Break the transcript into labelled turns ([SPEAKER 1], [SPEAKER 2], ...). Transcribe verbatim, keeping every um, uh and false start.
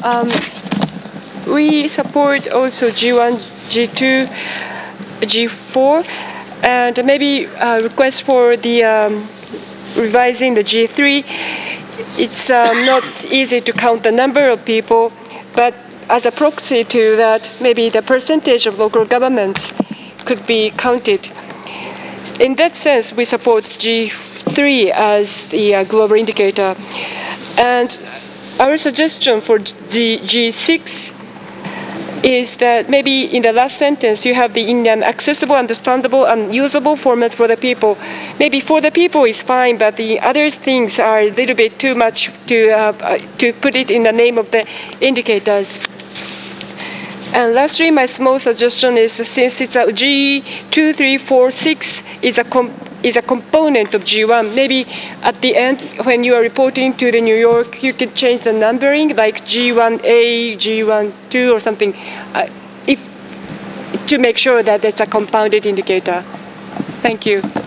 [SPEAKER 1] Um, we support also G one, G two, G four, and maybe a request for the um, revising the G three. It's um, not easy to count the number of people, but as a proxy to that, maybe the percentage of local governments could be counted. In that sense, we support G three as the uh, global indicator. And our suggestion for G- G6 is that maybe in the last sentence you have the in an accessible, understandable, and usable format for the people. Maybe for the people is fine, but the other things are a little bit too much to uh, to put it in the name of the indicators. And lastly, my small suggestion is, since it's a G two, three, four, six is a com- is a component of G one, maybe at the end when you are reporting to the New York, you can change the numbering like G one A, G one two or something, uh, if to make sure that it's a compounded indicator. Thank you.